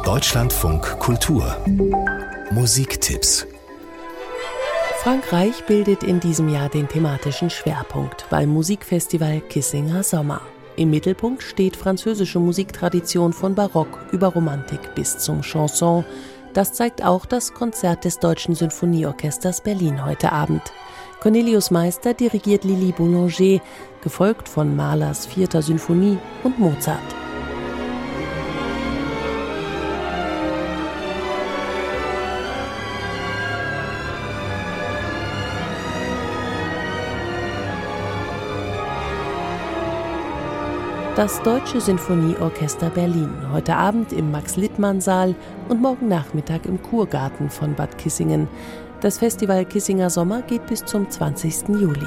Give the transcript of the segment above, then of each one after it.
Deutschlandfunk Kultur Musiktipps. Frankreich bildet in diesem Jahr den thematischen Schwerpunkt beim Musikfestival Kissinger Sommer. Im Mittelpunkt steht französische Musiktradition von Barock über Romantik bis zum Chanson. Das zeigt auch das Konzert des Deutschen Sinfonieorchesters Berlin heute Abend. Cornelius Meister dirigiert Lili Boulanger, gefolgt von Mahlers 4. Sinfonie und Mozart. Das Deutsche Sinfonieorchester Berlin, heute Abend im Max-Littmann-Saal und morgen Nachmittag im Kurgarten von Bad Kissingen. Das Festival Kissinger Sommer geht bis zum 20. Juli.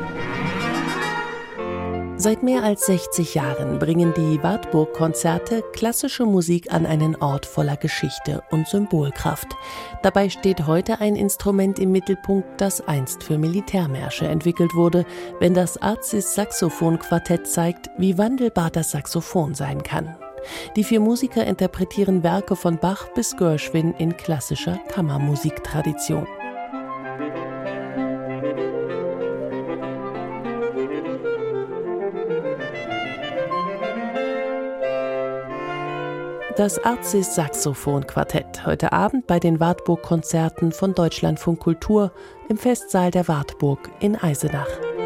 Seit mehr als 60 Jahren bringen die Wartburg-Konzerte klassische Musik an einen Ort voller Geschichte und Symbolkraft. Dabei steht heute ein Instrument im Mittelpunkt, das einst für Militärmärsche entwickelt wurde, wenn das Arcis-Saxophon-Quartett zeigt, wie wandelbar das Saxophon sein kann. Die 4 Musiker interpretieren Werke von Bach bis Gershwin in klassischer Kammermusiktradition. Das Arcis-Saxophon-Quartett, heute Abend bei den Wartburg-Konzerten von Deutschlandfunk Kultur im Festsaal der Wartburg in Eisenach.